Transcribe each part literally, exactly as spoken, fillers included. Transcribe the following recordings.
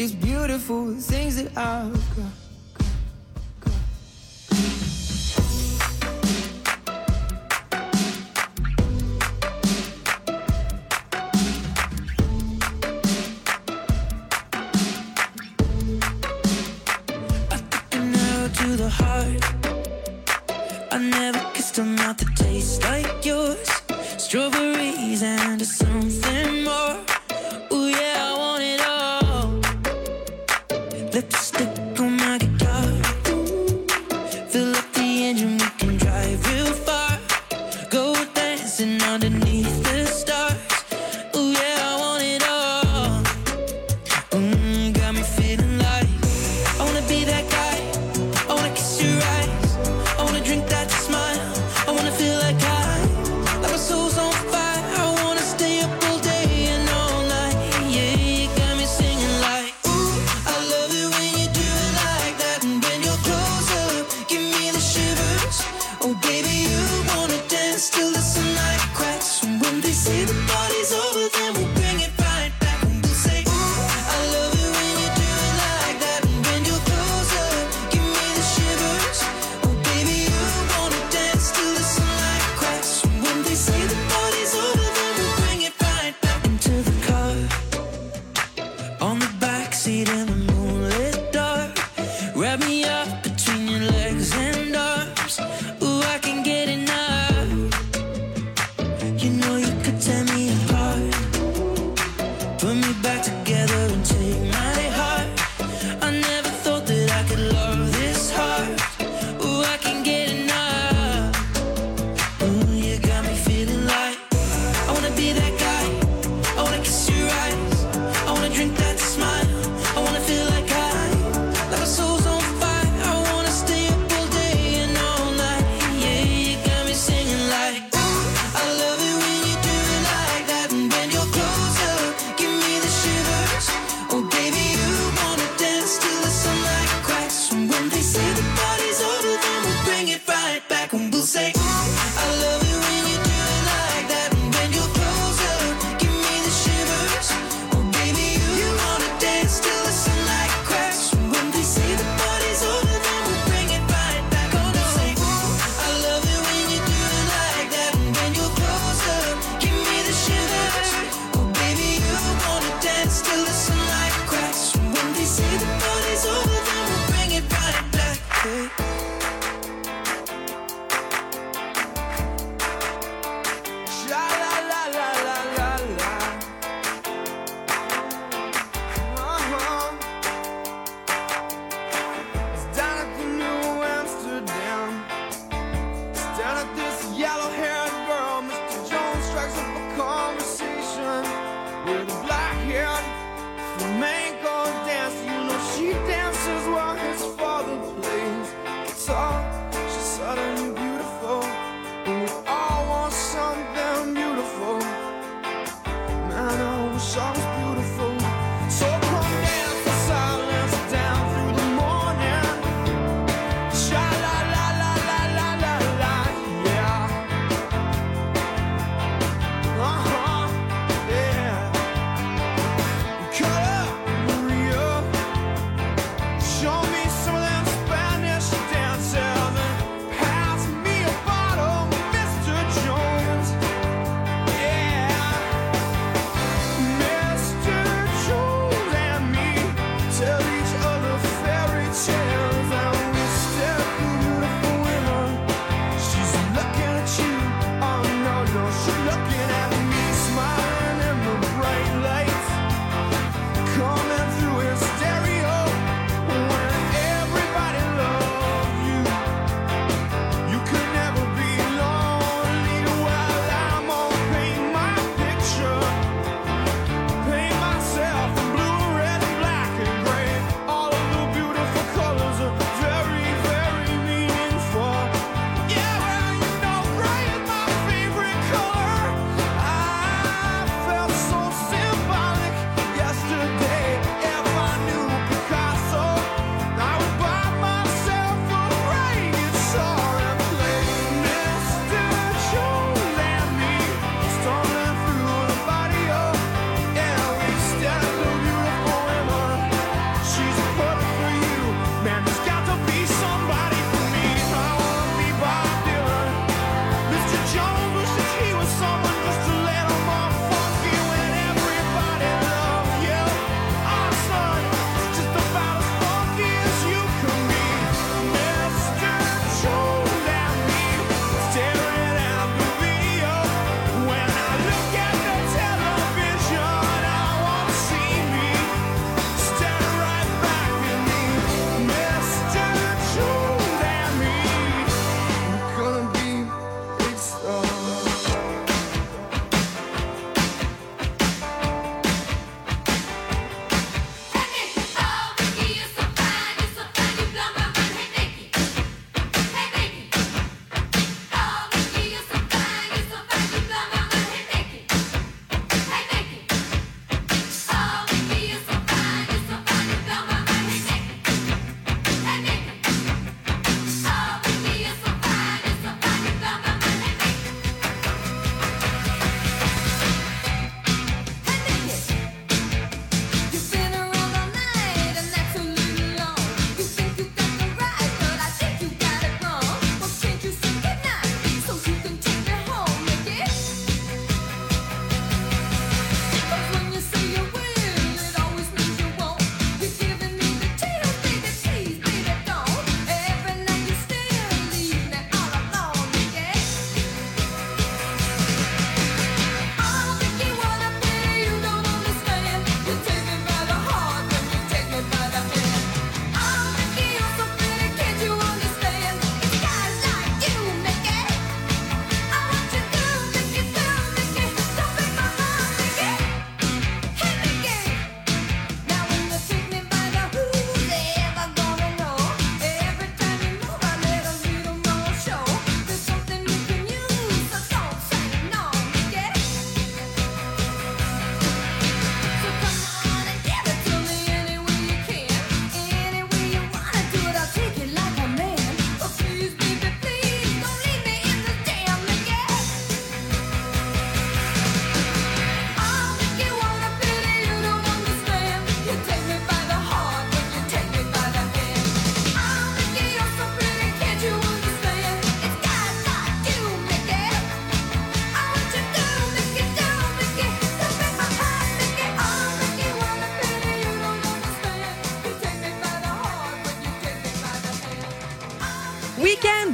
these beautiful things that I've got. To the heart, I never kissed a mouth that tastes like yours. Strawberries and something more. Ooh yeah, I want it all. Lipstick on my guitar. Fill up the engine, we can drive real far. Go dancing underneath the stars. Ooh yeah, I want it all. Mm, got me feeling like I wanna be that guy. I wanna kiss your eyes, I wanna drink that smile, I wanna feel like I, like my soul's on fire, I wanna stay up all day and all night, yeah, you got me singing like, ooh, I love it when you do it like that, and when you're close up, give me the shivers, oh baby, you wanna dance till the sunlight cracks, and when they say the party's over, then we'll bring it right back, and we'll say, ooh, I love it when you do it like that, and when you're close up, give me the shivers, oh baby, you wanna dance till the sunlight cracks, and when they say the party's over, then we'll bring it right back into the car, on the backseat in the moonlit dark, wrap me up between your legs and arms, ooh, I can get enough, you know you could tear me apart, put me back together and take my heart, I never thought that I could love this hard, ooh, I can get enough, ooh, you got me feeling like, I wanna be that guy, I wanna kiss your eyes, I wanna drink that smile, I wanna feel like I, like my soul's on fire, I wanna stay up all day and all night, yeah, you got me singing like, ooh, I love it when you do it like that, and when you're close up, give me the shivers, oh baby, you wanna dance till the sunlight cracks, and when they say the party's over, then we'll bring it right back, and we'll say, ooh, I love it when you do it like that, and when you're close up, give me the shivers, oh baby, you wanna dance till the sunlight cracks, and when they say the party's over, then we'll bring it right back, and we'll say, ooh, I love it when you do it like that, and when you're close up, give me the shivers, oh baby, you wanna dance till the sunlight cracks, and when they say the party's over, then we'll bring it right back, hey. Miss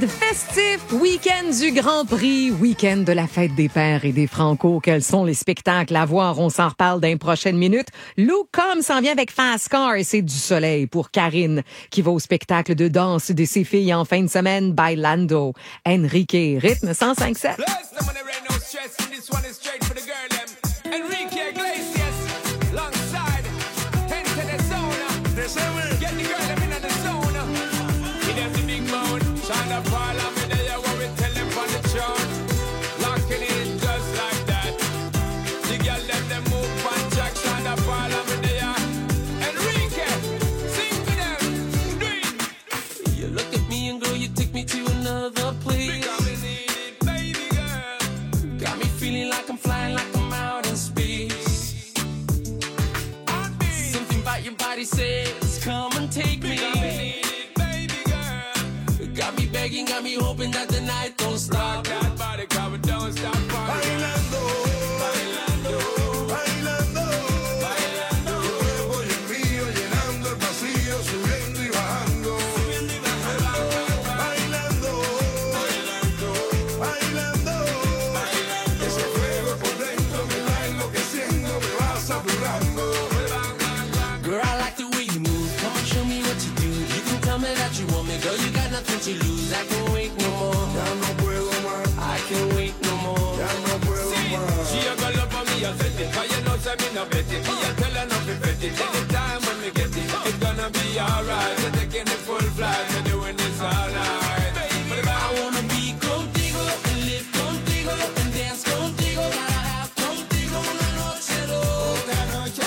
festif, week-end du Grand Prix, week-end de la fête des pères et des Franco. Quels sont les spectacles à voir? On s'en reparle dans les prochaines minutes. Luke Combs s'en vient avec Fast Car et c'est du soleil pour Karine qui va au spectacle de danse de ses filles en fin de semaine. Bailando. Enrique, rythme cent cinq sept. Says, come and take me. Baby girl. Got me begging, got me hoping that the night don't stop. That body cover don't stop. Bailando, bailando, bailando, bailando. Tu cuerpo y el mío llenando el vacío, subiendo y bajando, subiendo y bajando. Bailando, bailando, bailando, bailando. Ese fuego por dentro me va enloqueciendo, me va saturando. Girl, I like the way you move. Come on, show me what you do. You can tell me that you want me, girl. You got nothing to lose. I can't wait no more. Ya no puedo más. I can't wait no more. Ya no puedo más. She a girl up on me, I said it. Cause you know, say me no bet it. Me a tell her not to bet it. Anytime when we get it, it's gonna be alright. We're taking it full flight. We're doing this all night. Baby, I wanna be contigo and live contigo and dance contigo. Gotta have contigo una noche loca, noche.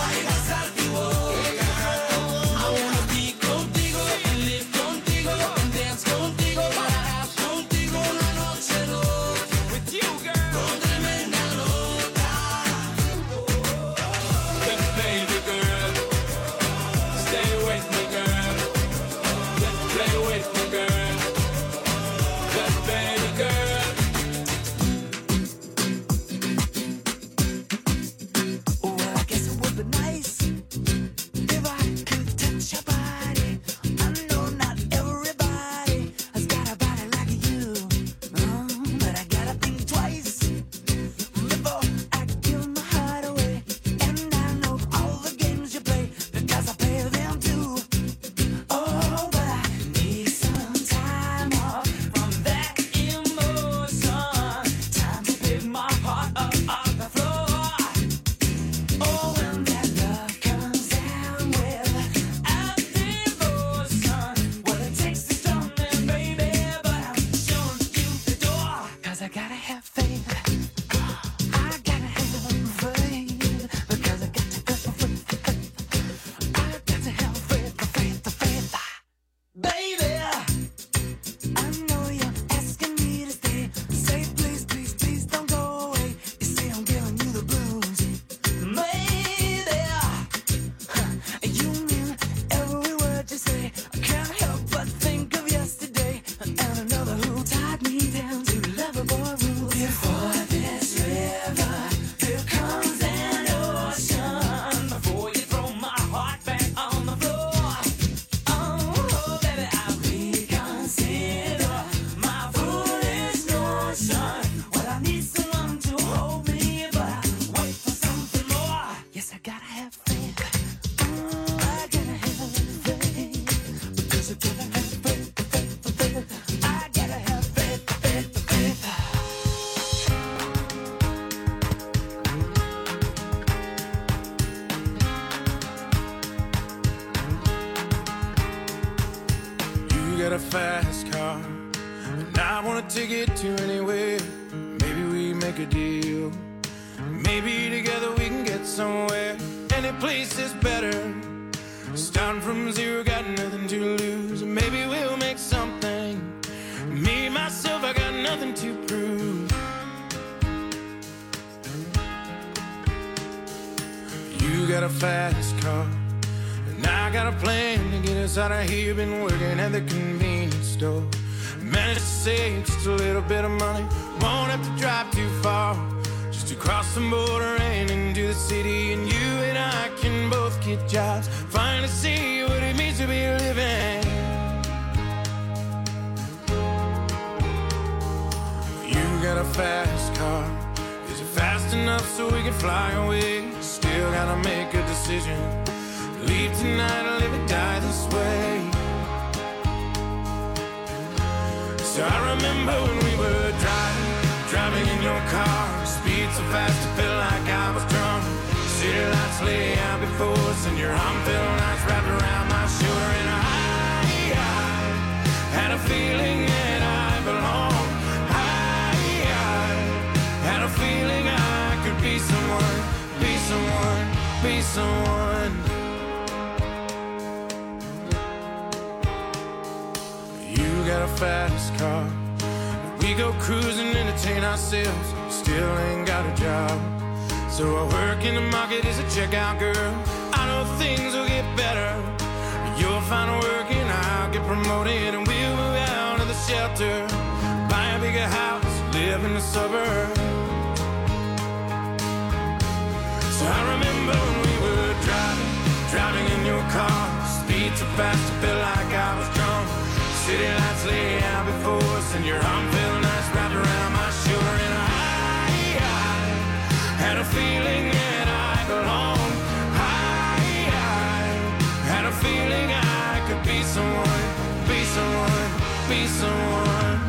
got a fast car, and I wanna take it to anywhere. Maybe we make a deal. Maybe together we can get somewhere. Any place is better. Starting from zero, got nothing to lose. Maybe we'll make something. Me, myself, I got nothing to prove. You got a fast car, and I got a plan to get us out of here. Been working at the convenience store. Managed to save just a little bit of money. Won't have to drive too far, just to cross the border and into the city. And you and I can both get jobs, finally see what it means to be living. fast car. Is it fast enough so we can fly away? Still gotta make a decision. Leave tonight or live or die this way. So I remember when we were driving, driving in your car. Speed so fast it felt like I was drunk. City lights lay out before us, and your arm felt nice wrapped around my shoulder. And I, I had a feeling that I belonged. I, I had a feeling I could be someone, be someone, be someone. You got a fast car. We go cruising, entertain ourselves. Still ain't got a job. So I work in the market as a checkout girl. I know things will get better. You'll find work and I'll get promoted, and we'll move out of the shelter, buy a bigger house, live in the suburbs. So I remember when we were driving, driving in your car. Speed so fast it felt like I was drunk. City lights lay out before us, and your arm felt nice wrapped around my shoulder. And I, I had a feeling that I belonged. I, I had a feeling I could be someone, be someone, be someone.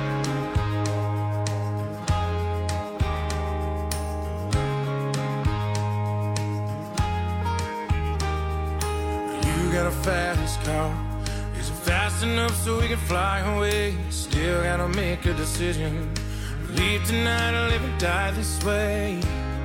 You got a fast car. Is it fast enough so we can fly away? Still gotta make a decision. Leave tonight or live and die this way.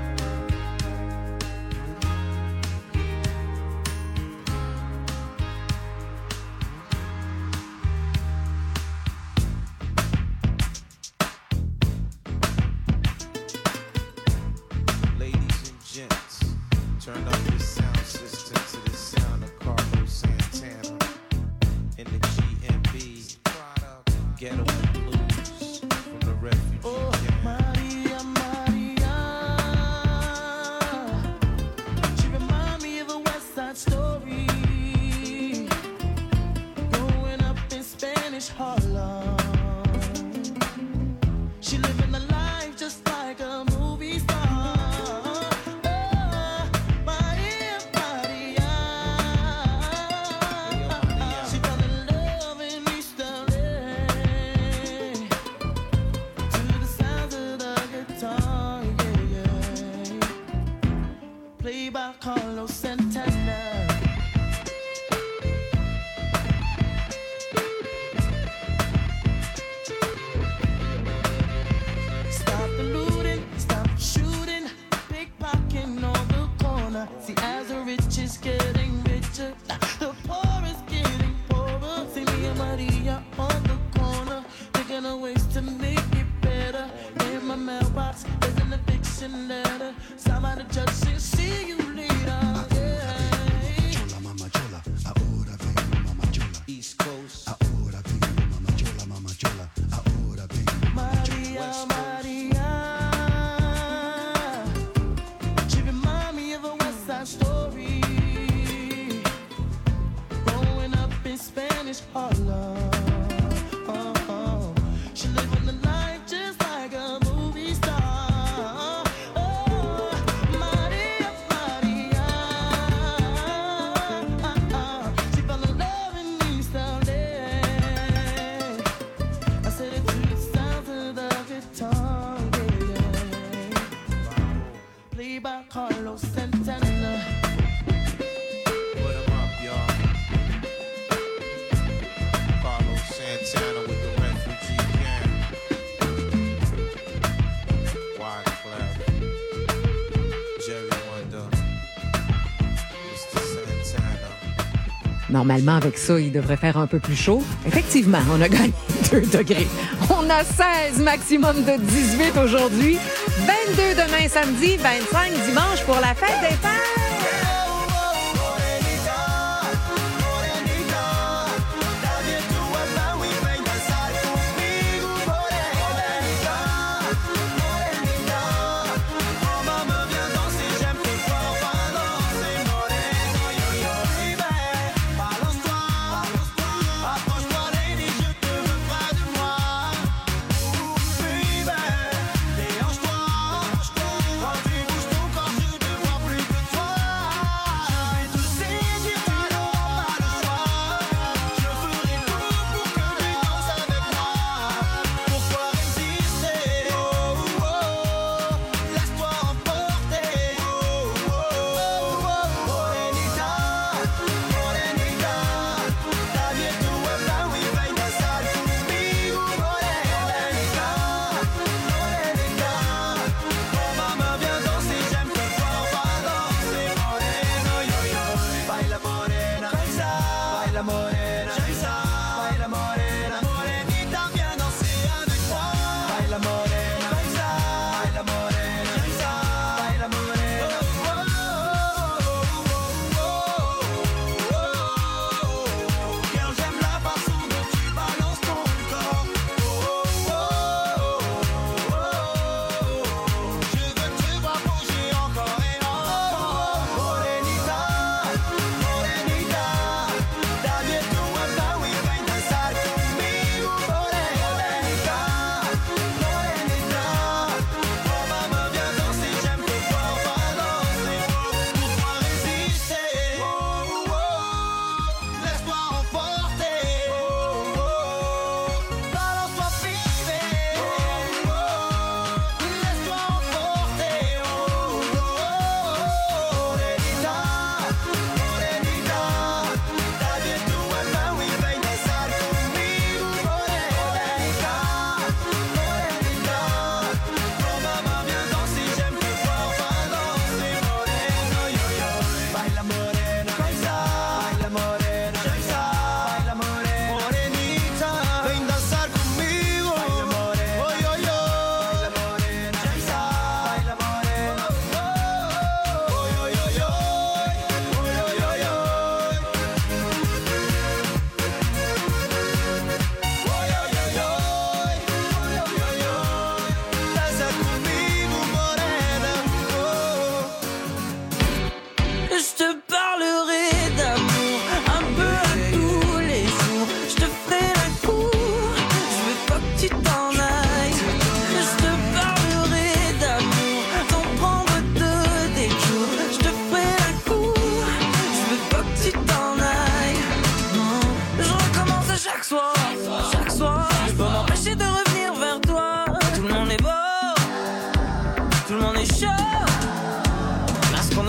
Ladies and gents, turn up the sound system to the sound of Carlos Santana in the G M B Ghetto Blues from the Refugee Oh, Camp. Maria, Maria. She remind me of a West Side Story. Growing up in Spanish Harlem. She living a life just like a movie star. Oh, Maria, Maria. She fell in love in East L A to the sounds of the guitar, yeah, yeah. Played by Carlos Santana. Stop the looting, stop the shooting, pickpocketing on the corner. See, as the rich is getting richer, the poor is getting poorer. See me and Maria on the corner, thinking of ways to make it better. In my mailbox, there's an eviction letter. Signed by the judge, she'll see you later. Yeah. Chola, mama chola, ahora vengo, mama chola. East Coast, Ahora vengo, mama chola, mama chola. Ahora vengo, mama chola. Maria, Maria. She remind me of a West Side Story. Growing up in Spanish Harlem. Oh, oh. She living the life just like a movie star. Oh, Maria, Maria. She fell in love in East L A. I said it to the sounds of the guitar, yeah, yeah. Played by Carlos Santana. put 'em up, y'all. Carlos Santana with the Refugee Camp. Wyclef, Jerry Wonder, mister Santana. Normalement, avec ça, il devrait faire un peu plus chaud. Effectivement, on a gagné deux degrés. On a seize, maximum de dix-huit aujourd'hui. vingt-deux demain samedi, vingt-cinq dimanche pour la fête des pères. Approche-toi, lady, je te veux près de moi. Baby,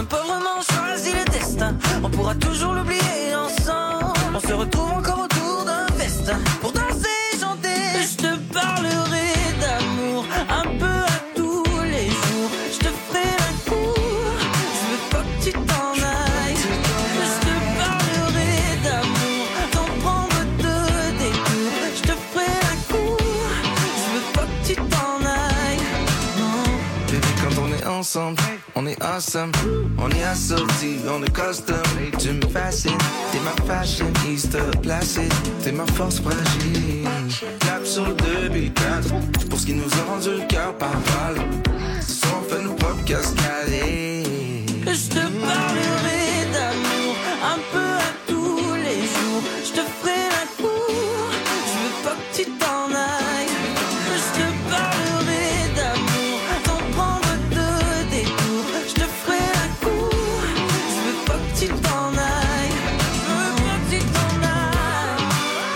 même pas vraiment choisi le destin. On pourra toujours l'oublier ensemble. On se retrouve encore autour d'un festin pour danser, chanter. Je te parlerai d'amour un peu à tous les jours. Je te ferai un cours, je veux pas que tu t'en ailles. Je te parlerai d'amour sans prendre de détour. Je te ferai un cours, je veux pas que tu t'en ailles. Non. Baby, quand on est ensemble, on est awesome. On est assortis, on est custom. Tu me fascines, t'es ma fashionista placée. T'es ma force fragile. Clap sur le deux beat quatre pour ce qui nous a rendu le cœur par balle. Ce soir on fait nos propres cascadés. Je te parlerai d'amour un peu à tous les jours. Je te ferai un cours, je veux pas que tu t'en ailles. Je te parlerai d'amour sans prendre de détour. Je te ferai un cours, je veux pas que tu t'en ailles. Je veux pas que tu t'en ailles.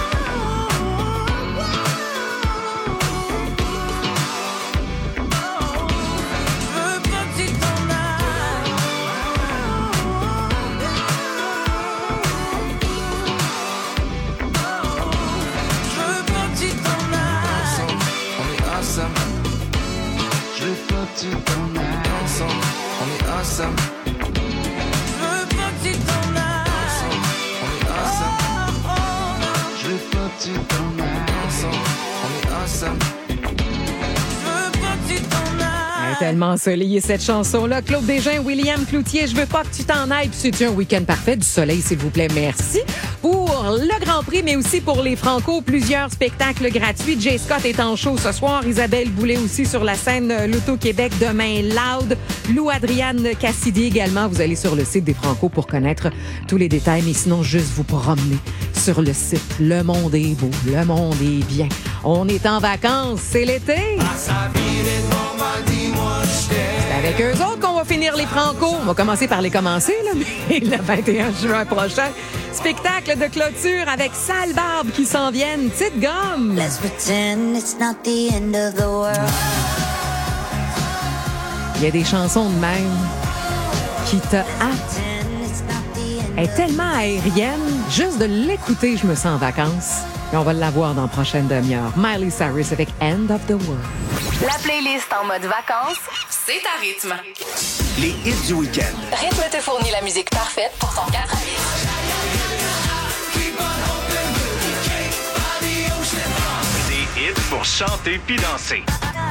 Je veux pas que tu t'en ailles. Je veux pas que tu t'en ailles. Ensemble, on est awesome. Je veux pas que tu t'en ailles. Ensemble, on est awesome. Je veux pas que tu t'en ailles. Ensemble, on est awesome. Oh, oh, non. Je veux pas que tu t'en ailles. Ensemble, on est awesome. Je veux pas que tu t'en Elle ailles. est tellement ensoleillée, cette chanson-là. Claude Desjardins, William Cloutier, je veux pas que tu t'en ailles. Puis c'est un week-end parfait, du soleil, s'il vous plaît. Merci. Pour le Grand Prix, mais aussi pour les Franco, plusieurs spectacles gratuits. Jay Scott est en show ce soir. Isabelle Boulay aussi sur la scène L'Auto-Québec demain. Loud. Lou Adriane Cassidy également. Vous allez sur le site des Franco pour connaître tous les détails. Mais sinon, juste vous promener sur le site. Le monde est beau. Le monde est bien. On est en vacances. C'est l'été. C'est avec eux autres qu'on va finir les Franco. On va commencer par les commencer, là, mais le vingt et un juin prochain, spectacle de clôture avec Sale Barbe qui s'en viennent. Petite gomme. Let's pretend it's not the end of the world. Il y a des chansons de même qui te hâtent. Elle est tellement aérienne. Juste de l'écouter, je me sens en vacances. Et on va l'avoir dans la prochaine demi-heure. Miley Cyrus avec End of the World. La playlist en mode vacances, c'est à rythme. Les hits du week-end. Rythme te fournit la musique parfaite pour ton quatre à huit. Des hits pour chanter puis danser.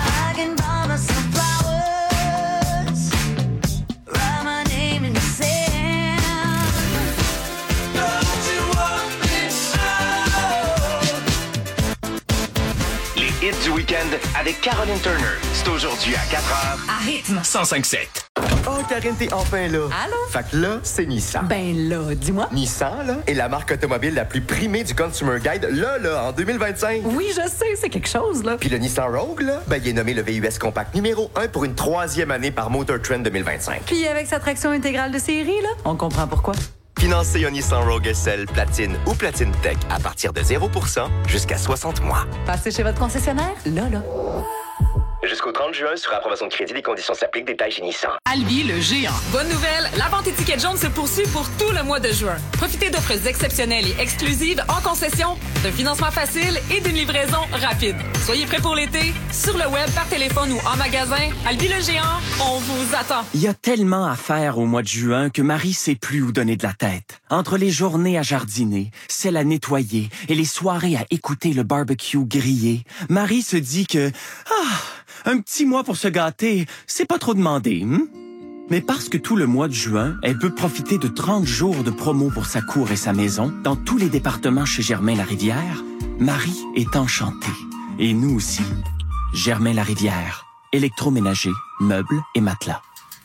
Les hits du week-end avec Caroline Turner. C'est aujourd'hui à quatre heures. À rythme. cent cinq sept. Oh, Karine, t'es enfin là. Allô? Fait que là, c'est Nissan. Ben là, dis-moi. Nissan, là, est la marque automobile la plus primée du Consumer Guide, là, là, en deux mille vingt-cinq. Oui, je sais, c'est quelque chose, là. Puis le Nissan Rogue, là, ben, il est nommé le V U S Compact numéro un pour une troisième année par Motor Trend deux mille vingt-cinq. Puis avec sa traction intégrale de série, là, on comprend pourquoi. Financez un Nissan Rogue S L, Platine ou Platine Tech à partir de zéro pour cent jusqu'à soixante mois. Passez chez votre concessionnaire, là, là. Jusqu'au trente juin, sur approbation de crédit, les conditions s'appliquent. Détails chez Nissan. Albi, le géant. Bonne nouvelle, la vente étiquette jaune se poursuit pour tout le mois de juin. Profitez d'offres exceptionnelles et exclusives en concession, d'un financement facile et d'une livraison rapide. Soyez prêts pour l'été, sur le web, par téléphone ou en magasin. Albi, le géant, on vous attend. Il y a tellement à faire au mois de juin que Marie sait plus où donner de la tête. Entre les journées à jardiner, celles à nettoyer et les soirées à écouter le barbecue grillé, Marie se dit que... Ah, un petit mois pour se gâter, c'est pas trop demandé, hein? Mais parce que tout le mois de juin, elle peut profiter de trente jours de promo pour sa cour et sa maison dans tous les départements chez Germain-Larivière, Marie est enchantée. Et nous aussi. Germain-Larivière. Électroménager, meubles et matelas.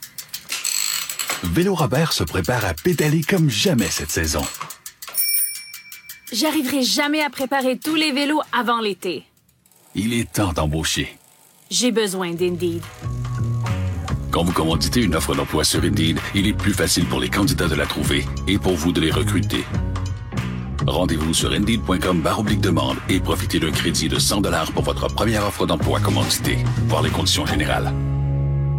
Vélo Robert se prépare à pédaler comme jamais cette saison. J'arriverai jamais à préparer tous les vélos avant l'été. Il est temps d'embaucher. J'ai besoin d'Indeed. Quand vous commanditez une offre d'emploi sur Indeed, il est plus facile pour les candidats de la trouver et pour vous de les recruter. Rendez-vous sur Indeed.com barre oblique demande et profitez d'un crédit de cent dollars pour votre première offre d'emploi commanditée. Voir les conditions générales.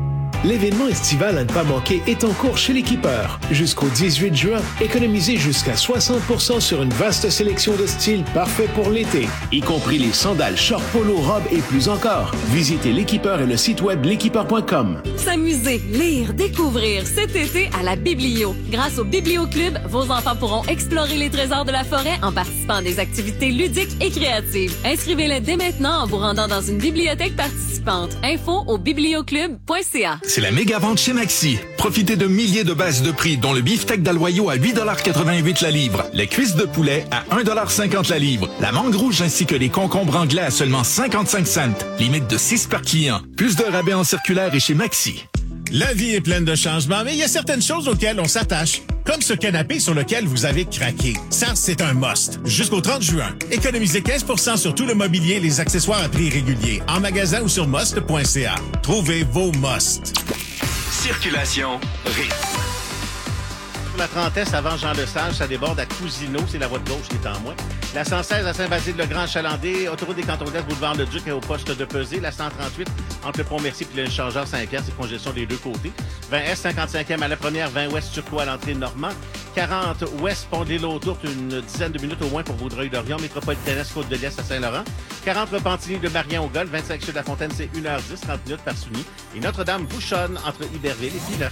L'événement estival à ne pas manquer est en cours chez l'Équipeur. Jusqu'au dix-huit juin, économisez jusqu'à soixante pour cent sur une vaste sélection de styles parfaits pour l'été, y compris les sandales, shorts, polo, robes et plus encore. Visitez l'Équipeur et le site web l'équipeur point com. S'amuser, lire, découvrir cet été à la Biblio. Grâce au Biblio Club, vos enfants pourront explorer les trésors de la forêt en participant à des activités ludiques et créatives. Inscrivez-les dès maintenant en vous rendant dans une bibliothèque participante. Info au biblioclub point c a. C'est la méga vente chez Maxi. Profitez de milliers de baisses de prix, dont le beefsteak d'Aloyau à huit dollars quatre-vingt-huit la livre, les cuisses de poulet à un dollar cinquante la livre, la mangue rouge ainsi que les concombres anglais à seulement cinquante-cinq cents. Limite de six par client. Plus de rabais en circulaire et chez Maxi. La vie est pleine de changements, mais il y a certaines choses auxquelles on s'attache. Comme ce canapé sur lequel vous avez craqué. Ça, c'est un must. Jusqu'au trente juin, économisez quinze pour cent sur tout le mobilier et les accessoires à prix régulier. En magasin ou sur must point c a. Trouvez vos musts. Circulation rythme. La trentaine avant Jean Lesage, ça déborde à Cousineau, c'est la voie de gauche qui est en moins. La cent seize à Saint-Basile-le-Grand-Chalandais, autoroute des Cantons-Est, boulevard Le Duc et au poste de Pesée. La cent trente-huit entre le Pont-Mercy et le Changeur Saint-Pierre, c'est congestion des deux côtés. vingt Est, cinquante-cinquième à la première, vingt Ouest, Turcot à l'entrée Normand. quarante Ouest, Pont de l'Île aux Tourtes, une dizaine de minutes au moins pour Vaudreuil-Dorion. Métropolitaine Côte de l'Est à Saint-Laurent. quarante Repentigny de Marien au Golfe, vingt-cinq Sud de la Fontaine, c'est une heure dix, trente minutes par Souni. Et Notre-Dame bouchonne entre Iberville et Pineuf.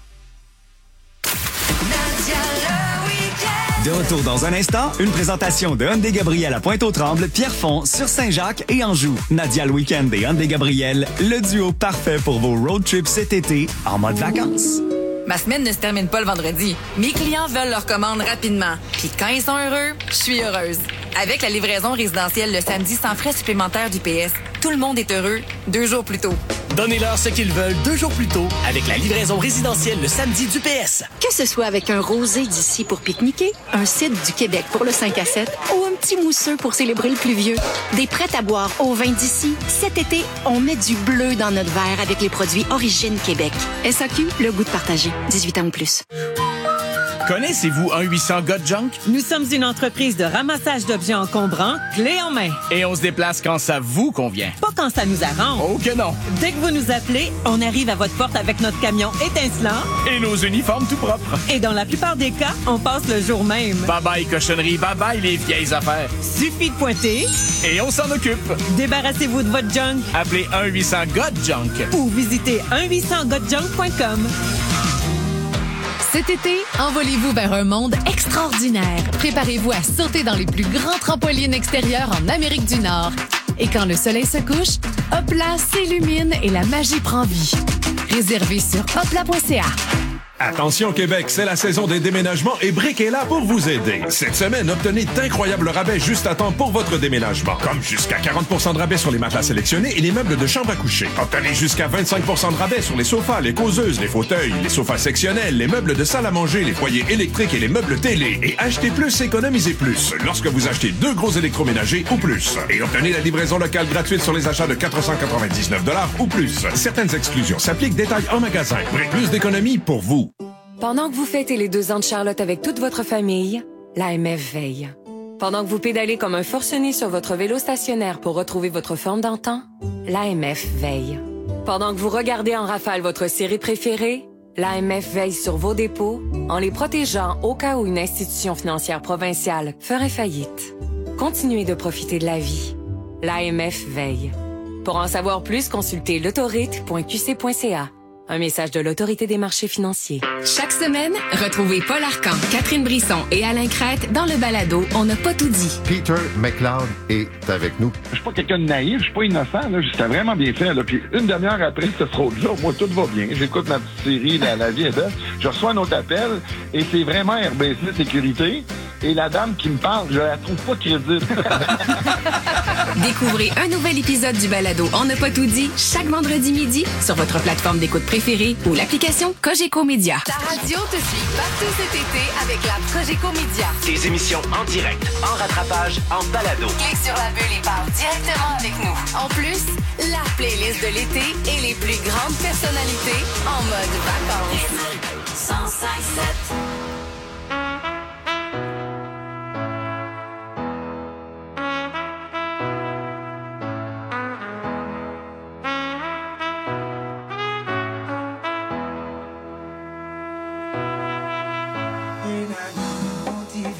De retour dans un instant, une présentation de Hyundai Gabriel à Pointe-aux-Trembles, Pierrefonds, sur Saint-Jacques et Anjou. Nadia le Week-end et Hyundai Gabriel, le duo parfait pour vos road trips cet été en mode vacances. Ma semaine ne se termine pas le vendredi. Mes clients veulent leur commande rapidement. Puis quand ils sont heureux, je suis heureuse. Avec la livraison résidentielle le samedi sans frais supplémentaires du P S, tout le monde est heureux deux jours plus tôt. Donnez-leur ce qu'ils veulent deux jours plus tôt avec la livraison résidentielle le samedi du P S. Que ce soit avec un rosé d'ici pour pique-niquer, un cidre du Québec pour le cinq à sept ou un petit mousseux pour célébrer le plus vieux, des prêts à boire au vin d'ici, cet été, on met du bleu dans notre verre avec les produits Origine Québec. S A Q, le goût de partager. dix-huit ans ou plus. Connaissez-vous un huit cents God Junk? Nous sommes une entreprise de ramassage d'objets encombrants, clé en main. Et on se déplace quand ça vous convient. Pas quand ça nous arrange. Oh que non! Dès que vous nous appelez, on arrive à votre porte avec notre camion étincelant. Et nos uniformes tout propres. Et dans la plupart des cas, on passe le jour même. Bye bye cochonnerie, bye bye les vieilles affaires. Suffit de pointer. Et on s'en occupe. Débarrassez-vous de votre junk. Appelez un huit cents God Junk. Ou visitez un huit cents god junk point com. Cet été, envolez-vous vers un monde extraordinaire. Préparez-vous à sauter dans les plus grands trampolines extérieurs en Amérique du Nord. Et quand le soleil se couche, Hopla s'illumine et la magie prend vie. Réservez sur hopla point c a. Attention Québec, c'est la saison des déménagements et Brick est là pour vous aider. Cette semaine, obtenez d'incroyables rabais juste à temps pour votre déménagement. Comme jusqu'à quarante pour cent de rabais sur les matelas sélectionnés et les meubles de chambre à coucher. Obtenez jusqu'à vingt-cinq pour cent de rabais sur les sofas, les causeuses, les fauteuils, les sofas sectionnels, les meubles de salle à manger, les foyers électriques et les meubles télé. Et achetez plus, économisez plus. Lorsque vous achetez deux gros électroménagers ou plus. Et obtenez la livraison locale gratuite sur les achats de quatre cent quatre-vingt-dix-neuf dollars ou plus. Certaines exclusions s'appliquent, détails en magasin. Brick, plus d'économies pour vous. Pendant que vous fêtez les deux ans de Charlotte avec toute votre famille, l'A M F veille. Pendant que vous pédalez comme un forcené sur votre vélo stationnaire pour retrouver votre forme d'antan, l'A M F veille. Pendant que vous regardez en rafale votre série préférée, l'A M F veille sur vos dépôts en les protégeant au cas où une institution financière provinciale ferait faillite. Continuez de profiter de la vie. L'A M F veille. Pour en savoir plus, consultez l'autorite point q c point c a. Un message de l'Autorité des marchés financiers. Chaque semaine, retrouvez Paul Arcan, Catherine Brisson et Alain Crête dans le balado On n'a pas tout dit. Peter McLeod est avec nous. Je suis pas quelqu'un de naïf, je suis pas innocent. Là. C'était vraiment bien fait. Là. Puis une demi-heure après ce fraude-là, moi, tout va bien. J'écoute ma petite série, La, la vie est belle. Je reçois un autre appel et c'est vraiment R B C Sécurité. Et la dame qui me parle, je la trouve pas crédible. Découvrez un nouvel épisode du balado On n'a pas tout dit chaque vendredi midi sur votre plateforme d'écoute préférée ou l'application Cogeco Média. Ta radio te suit partout cet été avec la Cogeco Média. Des émissions en direct, en rattrapage, en balado. Clique sur la bulle et parle directement avec nous. En plus, la playlist de l'été et les plus grandes personnalités en mode vacances. cent cinq sept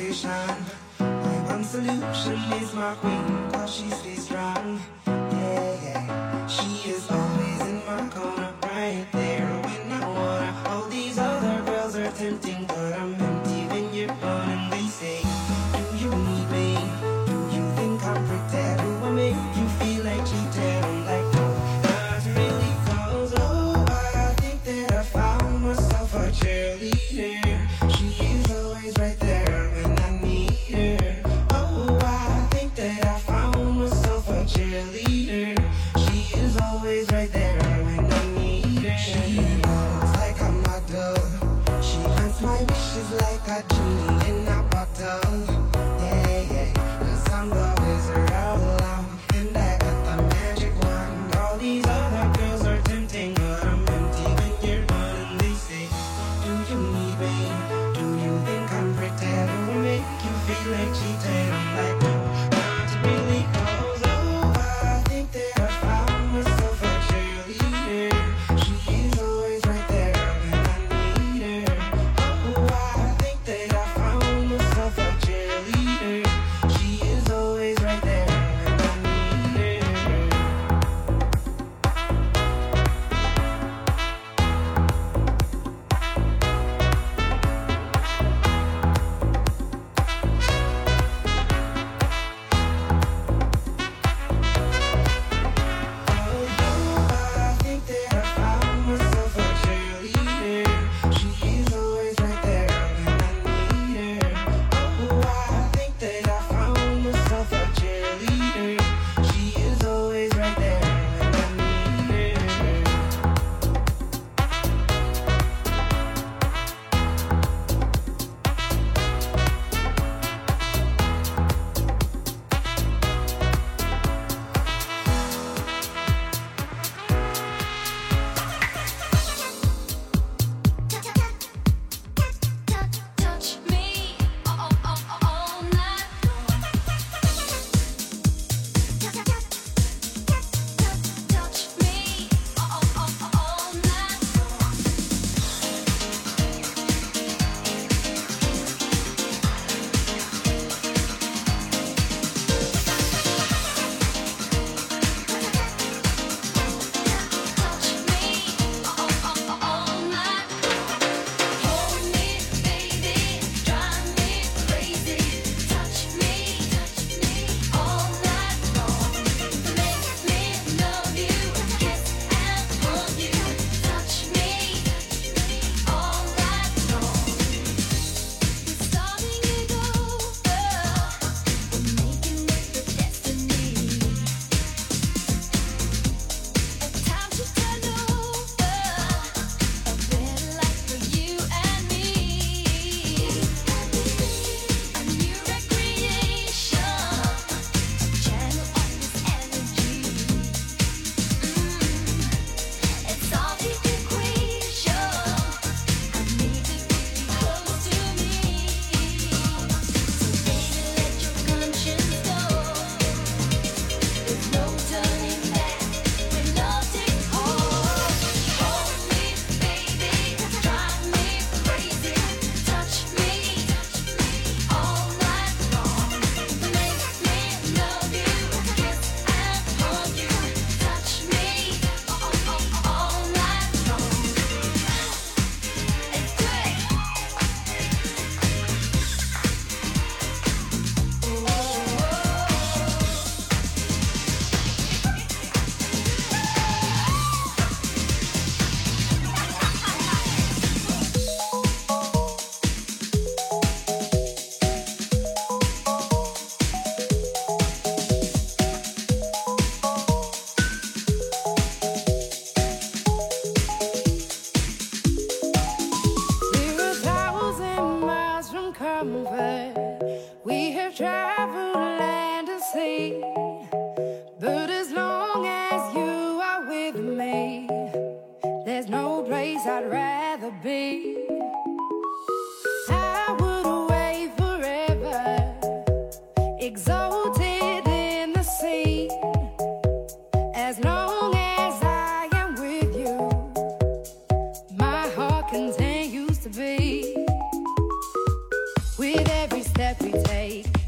motivation. My one solution is my queen, cause she stays strong. Yeah, yeah. She is always in my corner, right there when I wanna. All these other girls are tempting, but I'm empty when you're gone. And they say, do you need me? Do you think I'm pretend? Do I make you feel like cheating? I'm like, no, not really, cause oh, I think that I found myself a cheerleader. She is always right there when I need her. Oh, I think that I found myself a cheerleader. She is always right there when I need her. She looks like a model. She grants my wishes like a genie in a bottle. Yeah, yeah, cause I'm the wizard all along, and I got the magic wand. All these other girls are tempting, but I'm empty when you're gone. And they say, do you need me? Do you think I'm pretend? Do I make you feel like cheating? I'm like, no, not really, cause oh, I think that I found myself a cheerleader. She is always right there when I need her. Oh, I think that I found myself a cheerleader. She is always right there when I need her.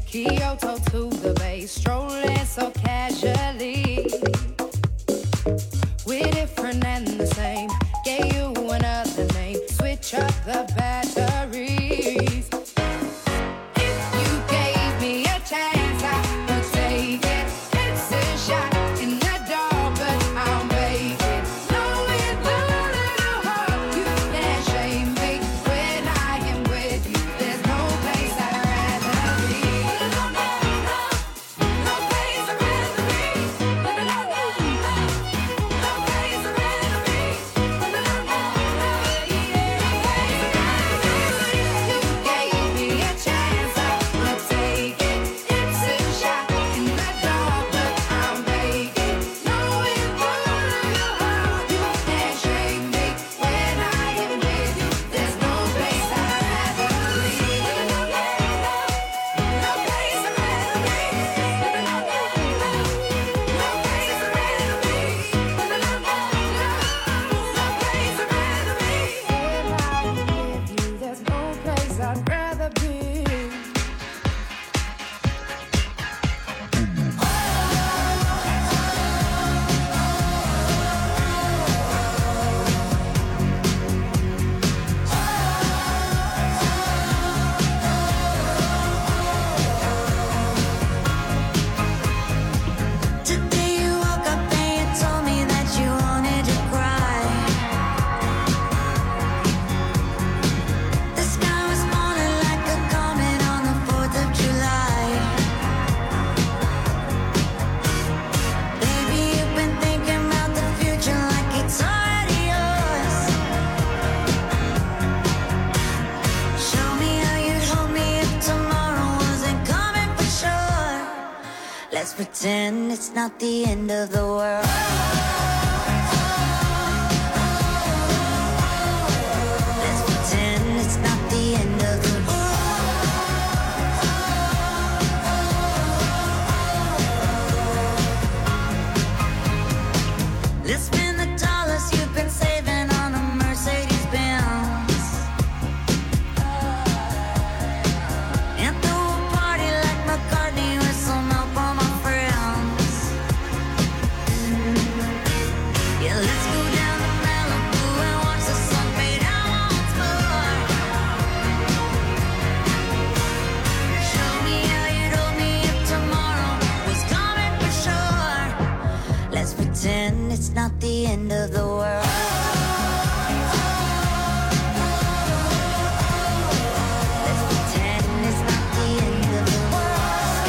Kyoto to the bay, strolling so casually. We're different and the same. Gave you another name. Switch up the batteries. If you gave me a chance, I would take it. It's a shot in the dark, but I'll make it. Knowing the little heart, you can't shame me. When I am with you, there's no place I'd rather be. No, no, no, no place I'd rather be. No, no, no, no, no place I'd rather be. No, no, no, no, yeah. You gave me a chance, I would take it. It's a shot in the dark, but I'll make it. Knowing the little heart, you can't shame me. When I am with you, there's no place I'd rather be. No, no, no, no place I'd rather be. No, no, no, no, no place I'd rather be. No, no, no, no, no place I'd rather be. When I am with you, there's no place I'd rather be. Today you woke up and you told me that you wanted to cry. The sky was falling like a comet on the fourth of July. Baby, you've been thinking about the future like it's already yours. Show me how you'd hold me if tomorrow wasn't coming for sure. Let's pretend it's not the end of the world. Let's pretend it's not the end of the world. Let's spend the dollars you've been saving on a Mercedes Benz. And throw a party like McCartney with some help on my friends. Yeah, let's go down to Malibu and watch the sun fade out once more. Show me how you'd hold me if tomorrow was coming for sure. Let's pretend it's not the end of the world. Let's pretend it's not the end of the world.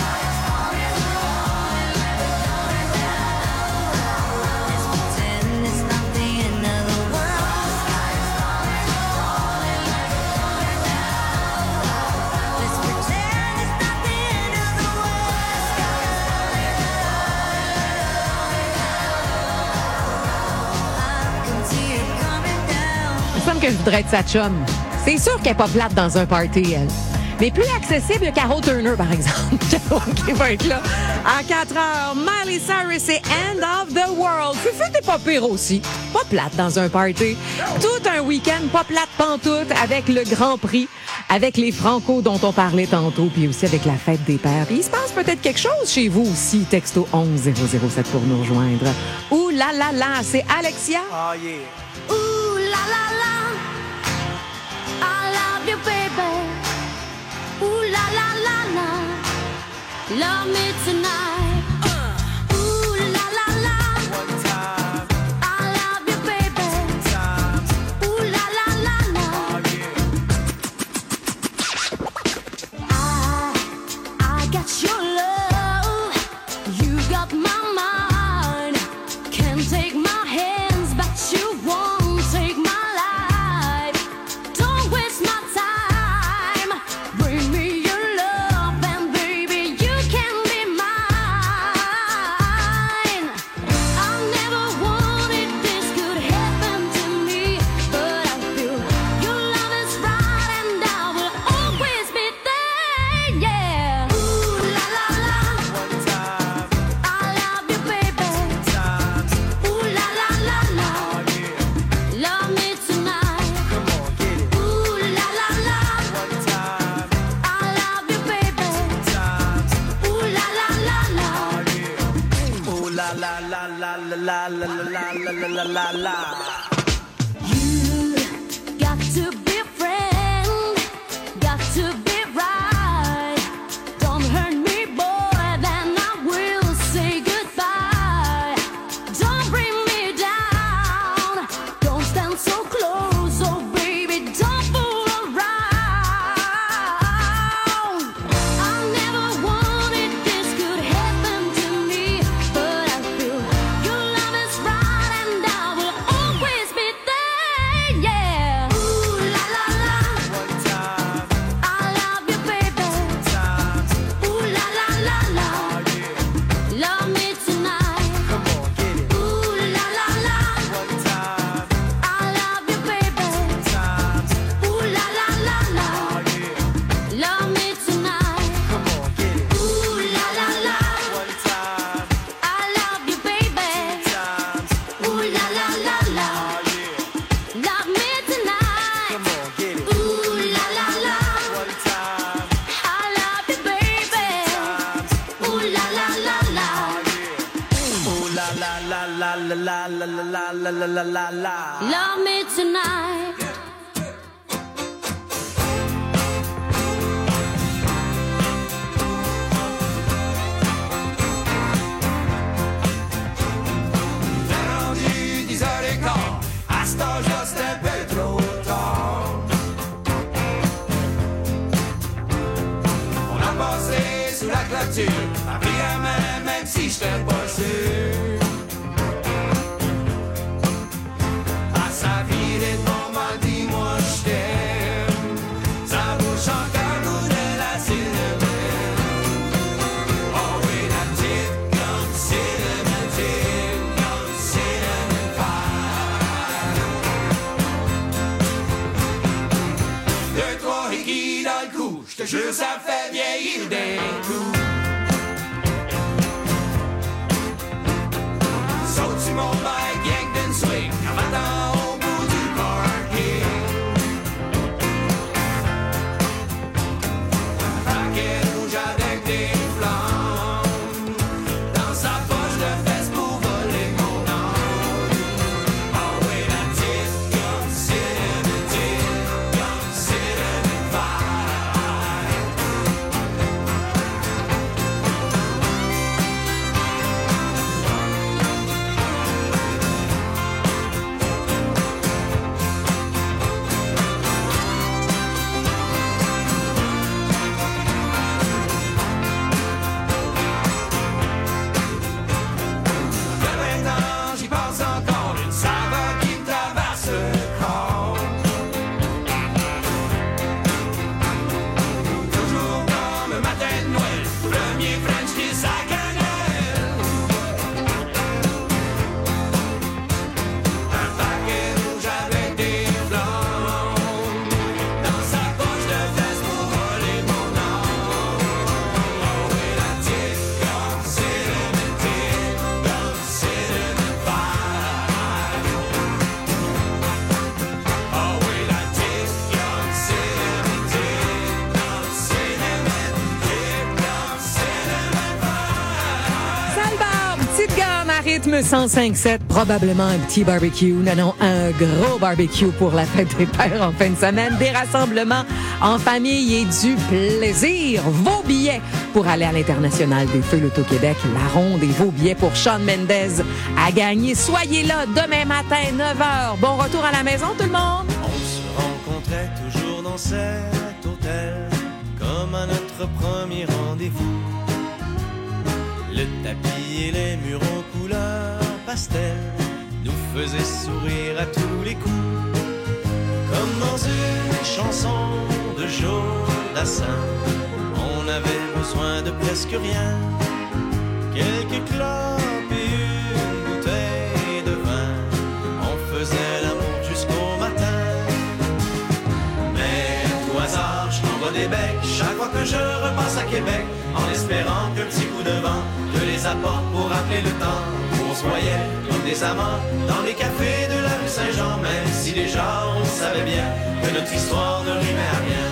Let's pretend it's not the end of the world. Let's pretend it's not the end of the world. I can see it coming down. Il me semble que je voudrais être sa chum. C'est sûr qu'elle n'est pas plate dans un party, elle. Mais plus accessible que Carol Turner, par exemple, qui va être là. À quatre heures, Miley Cyrus et End of the World. Fufu, t'es pas pire aussi. Pas plate dans un party. Tout un week-end, pas plate pantoute, avec le Grand Prix, avec les Franco dont on parlait tantôt, puis aussi avec la fête des pères. Puis il se passe peut-être quelque chose chez vous aussi. Texto onze zéro zéro sept pour nous rejoindre. Ouh là là là, c'est Alexia. Oh yeah. Ooh la la la, I love you, baby. Ooh la la la la, love me tonight. Ooh la la la, one time. I love you, baby. Two times. Ooh la la la la. Oh yeah. I I got your love, you got my mind. Can't take my hands, but you won't take my life. Don't waste my time. Bring me your love, and baby, you can be mine. la la la la la la la la. You got to be a friend, got to be right. Don't hurt me, boy, then I will say goodbye. Don't bring me down, don't stand so close, oh baby, don't fool around. I never wanted this could happen to me, but I feel your love is right and I will always be there, yeah. Ooh la la la, One time, I love you, baby. time, Ooh la la la la, oh yeah. love me tonight. Come on, get it. Ooh la la la, One time, I love you, baby. time, Ooh la la la la, oh yeah. love me tonight. Come on, get it. Ooh la la la, One time, I love you, baby. times, Ooh la la la la, oh yeah. love me tonight. Come on, get it. Ooh la la la, One time, I love you, baby. times, Ooh la la la la. ooh la la la la la la la la la la la la la. Love me tonight. Rendu dix heures et quart, à cet âge-là, c'est un peu trop tard. On a passé sous la clôture, appris à main, même si j'étais pas sûr. À sa vie, les bons m'a dit, moi je t'aime. Sa bouche encore goût de la cinnamon. Oh oui, la petite comme cinnamon, petite comme cinnamon pie. Deux, trois hickeys dans le cou, j'te jure ça me fait vieillir d'un coup. Saute sur mon bike, yank d'une swing, en battant au bout du parking. Un paquet rouge avec des flammes, dans sa poche de fesse pour voler mon âme. Oh oui, la petite comme cinnamon, petite comme cinnamon pie. De maintenant, j'y pense encore, une saveur qui me traverse le corps. Toujours comme un matin de Noël, premier French kiss à cannelle. Un paquet rouge avec des flammes, dans sa poche de fesse pour voler mon âme. Oh oui, la petite comme cinnamon, petite comme cinnamon pie. Oh oui, la petite comme cinnamon, petite comme cinnamon, petite comme cinnamon pie. Sale barbe, petite gamme à rythme cent cinq sept, probablement un petit barbecue. Non, non, un gros barbecue pour la fête des pères en fin de semaine. Des rassemblements en famille et du plaisir. Vos billets pour aller à l'International des Feux l'Auto-Québec, la ronde et vos billets pour Shawn Mendes à gagner. Soyez là demain matin, neuf heures. Bon retour à la maison, tout le monde. On se rencontrait toujours dans cet hôtel, comme à notre premier rendez-vous. Le tapis et les murs en couleur pastel nous faisaient sourire à tous les coups. Comme dans une chanson de Jodassin, on avait besoin de presque rien. Quelques clopes et une bouteille de vin, on faisait l'amour jusqu'au matin. Mais à tout hasard, je t'envoie des becs chaque fois que je repasse à Québec, en espérant qu'un petit coup de vent te les apporte pour rappeler le temps où on se voyait comme des amants dans les cafés de la rue Saint-Jean. Même si déjà on savait bien que notre histoire ne rimait à rien.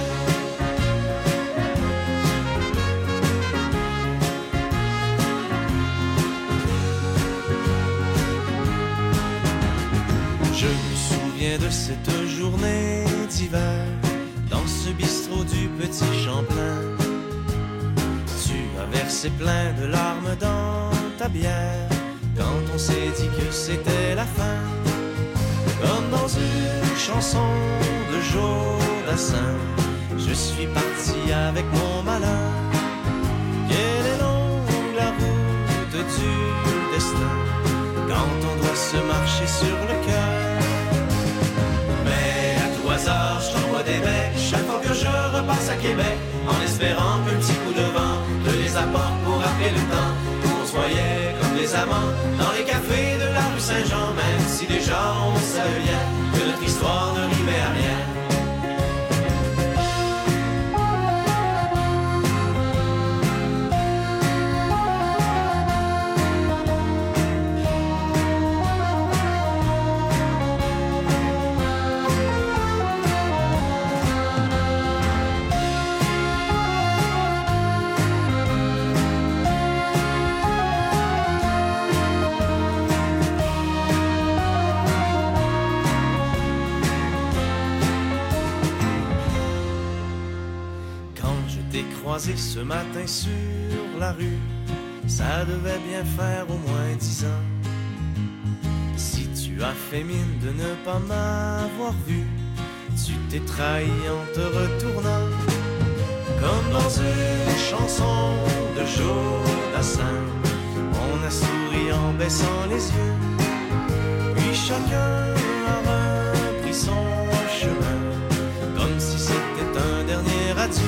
de cette journée d'hiver, dans ce bistrot du Petit Champlain, tu as versé plein de larmes dans ta bière, quand on s'est dit que c'était la fin, comme dans une chanson de Jodassin. Je suis parti avec mon malin. Quelle est longue la route du destin, quand on doit se marcher sur le cœur. Mais à tout hasard, je t'envoie des becs chaque fois que je repasse à Québec, en espérant qu'un petit coup de vent te les apporte pour rappeler le temps où on se voyait comme des amants dans les cafés de la rue Saint-Jean, même si déjà on savait bien que notre histoire ne rimait à rien. Ce matin sur la rue, ça devait bien faire au moins dix ans. Si tu as fait mine de ne pas m'avoir vu, tu t'es trahi en te retournant, comme dans une chanson de Jodassin. On a souri en baissant les yeux, puis chacun a repris son chemin, comme si c'était un dernier adieu.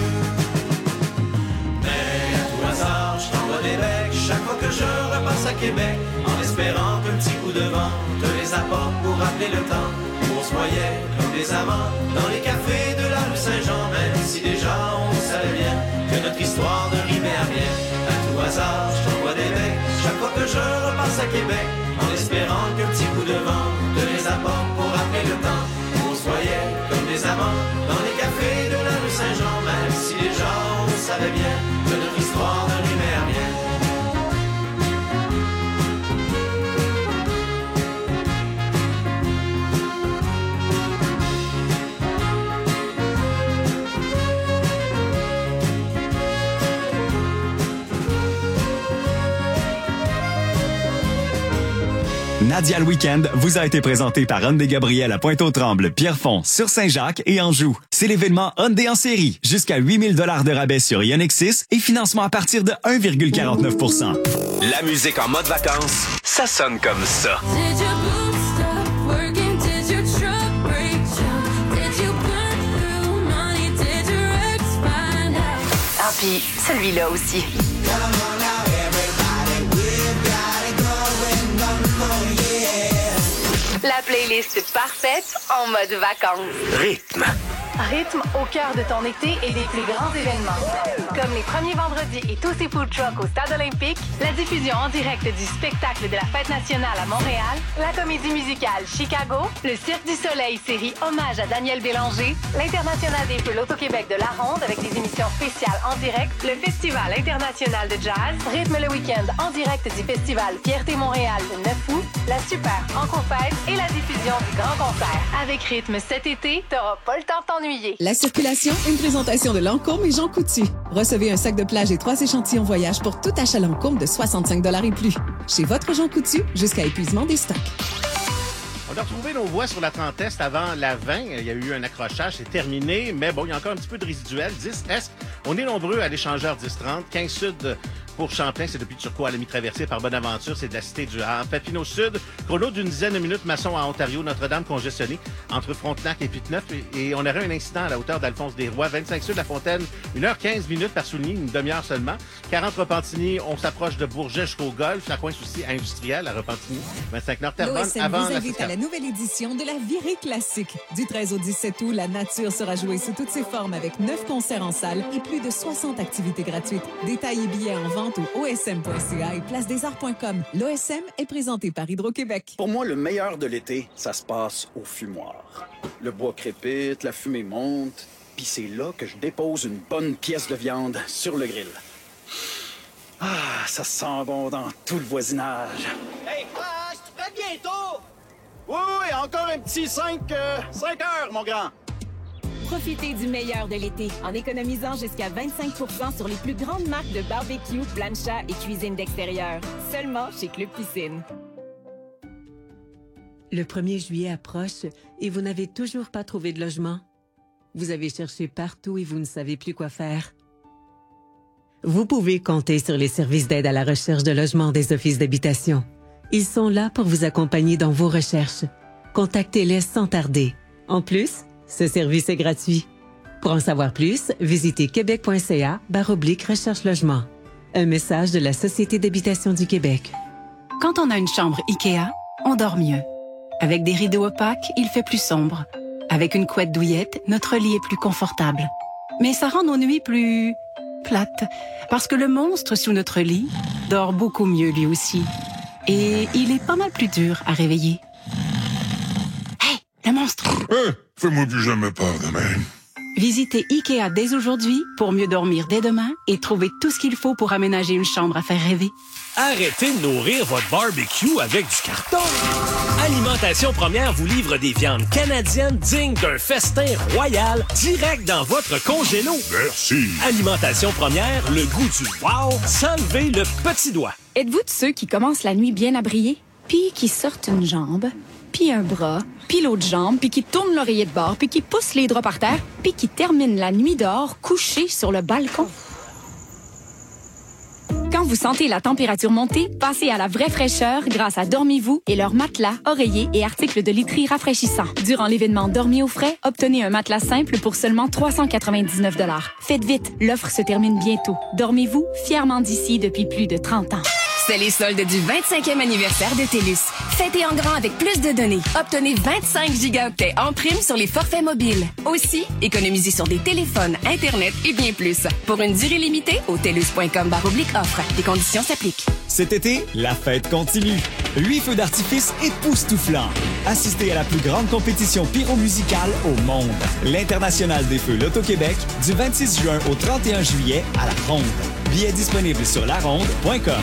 Je t'envoie des becs chaque fois que je repasse à Québec, en espérant qu'un petit coup de vent te les apporte pour rappeler le temps où on se voyait comme des amants dans les cafés de la rue Saint-Jean, même si déjà on savait bien que notre histoire ne rimait à rien. À tout hasard, je t'envoie des becs chaque fois que je repasse à Québec, en espérant qu'un petit coup de vent te les apporte pour rappeler le temps où on se voyait comme des amants dans les cafés de la rue Saint-Jean, même si déjà on savait bien que notre histoire ne rimait à rien. Nadia le Week-end vous a été présenté par Hyundai Gabriel à Pointe-aux-Trembles, Pierrefonds, sur Saint-Jacques et Anjou. C'est l'événement Hyundai en série. Jusqu'à huit mille dollars de rabais sur Ioniq six et financement à partir de un virgule quarante-neuf pour cent. La musique en mode vacances, ça sonne comme ça. Ah, puis celui-là aussi. La playlist parfaite en mode vacances. Rythme. Rythme au cœur de ton été et des plus grands événements. Comme les premiers vendredis et tous ces food trucks au Stade olympique, la diffusion en direct du spectacle de la Fête nationale à Montréal, la comédie musicale Chicago, le Cirque du Soleil série Hommage à Daniel Bélanger, l'International des Feux L'Auto-Québec de la Ronde avec des émissions spéciales en direct, le Festival international de jazz, Rythme le week-end en direct du Festival Fierté Montréal le neuf août, la Super Franco-Fête et la diffusion du Grand Concert. Avec Rythme cet été, t'auras pas le temps de t'ennuyer. La circulation, une présentation de Lancôme et Jean Coutu. Recevez un sac de plage et trois échantillons voyage pour tout achat Lancôme de soixante-cinq dollars et plus. Chez votre Jean Coutu, jusqu'à épuisement des stocks. On a retrouvé nos voix sur la trente Est avant la vingt. Il y a eu un accrochage, c'est terminé. Mais bon, il y a encore un petit peu de résiduel. dix Est, on est nombreux à l'échangeur dix trente. quinze Sud pour Champlain, c'est depuis Turcot à la mi-traversée par Bonaventure, c'est de la Cité du Havre. Papineau Sud, chrono d'une dizaine de minutes, Masson à Ontario, Notre-Dame congestionné entre Frontenac et Pitneuf. Et on aurait un incident à la hauteur d'Alphonse-des-Rois. vingt-cinq Sud, La Fontaine, une heure quinze minutes par souligné, une demi-heure seulement. quarante Repentigny, on s'approche de Bourget jusqu'au Golfe. Ça coince aussi à Industriel, à Repentigny. vingt-cinq Nord, Terrebonne, avant vous la invite à la nouvelle édition de la Virée Classique. Du treize au dix-sept août, la nature sera jouée sous toutes ses formes avec neuf concerts en salle et plus de soixante activités gratuites. Détails et billets en vente au O S M point C A et place des arts point com. L'O S M est présenté par Hydro-Québec. Pour moi, le meilleur de l'été, ça se passe au fumoir. Le bois crépite, la fumée monte, puis c'est là que je dépose une bonne pièce de viande sur le grill. Ah, ça sent bon dans tout le voisinage. Hey, ah, je te prête bientôt! Oui, oui, encore un petit cinq heures, mon grand. Profitez du meilleur de l'été en économisant jusqu'à vingt-cinq pour cent sur les plus grandes marques de barbecue, plancha et cuisine d'extérieur. Seulement chez Club Piscine. Le premier juillet approche et vous n'avez toujours pas trouvé de logement. Vous avez cherché partout et vous ne savez plus quoi faire. Vous pouvez compter sur les services d'aide à la recherche de logement des offices d'habitation. Ils sont là pour vous accompagner dans vos recherches. Contactez-les sans tarder. En plus, ce service est gratuit. Pour en savoir plus, visitez québec.ca barre oblique recherche logement. Un message de la Société d'habitation du Québec. Quand on a une chambre Ikea, on dort mieux. Avec des rideaux opaques, il fait plus sombre. Avec une couette douillette, notre lit est plus confortable. Mais ça rend nos nuits plus plates, parce que le monstre sous notre lit dort beaucoup mieux lui aussi. Et il est pas mal plus dur à réveiller. Hey, le monstre! Hein? Fais-moi plus jamais peur demain. Visitez Ikea dès aujourd'hui pour mieux dormir dès demain et trouver tout ce qu'il faut pour aménager une chambre à faire rêver. Arrêtez de nourrir votre barbecue avec du carton. Alimentation Première vous livre des viandes canadiennes dignes d'un festin royal direct dans votre congélo. Merci. Alimentation Première, le goût du wow, sans lever le petit doigt. Êtes-vous de ceux qui commencent la nuit bien à briller, puis qui sortent une jambe, puis un bras, puis l'autre jambe, puis qui tournent l'oreiller de bord, puis qui poussent les draps par terre, puis qui terminent la nuit dehors couchés sur le balcon? Quand vous sentez la température monter, passez à la vraie fraîcheur grâce à Dormez-vous et leurs matelas, oreillers et articles de literie rafraîchissants. Durant l'événement Dormez au frais, obtenez un matelas simple pour seulement trois cent quatre-vingt-dix-neuf dollars. Faites vite, l'offre se termine bientôt. Dormez-vous, fièrement d'ici depuis plus de trente ans. C'est les soldes du vingt-cinquième anniversaire de TELUS. Fêtez en grand avec plus de données. Obtenez vingt-cinq gigaoctets en prime sur les forfaits mobiles. Aussi, économisez sur des téléphones, Internet et bien plus. Pour une durée limitée, au telus point com barre oblique offre. Les conditions s'appliquent. Cet été, la fête continue. Huit feux d'artifice époustouflants. Assistez à la plus grande compétition pyromusicale au monde. L'International des feux Loto-Québec, du vingt-six juin au trente et un juillet à La Ronde. Billets disponibles sur la ronde point com.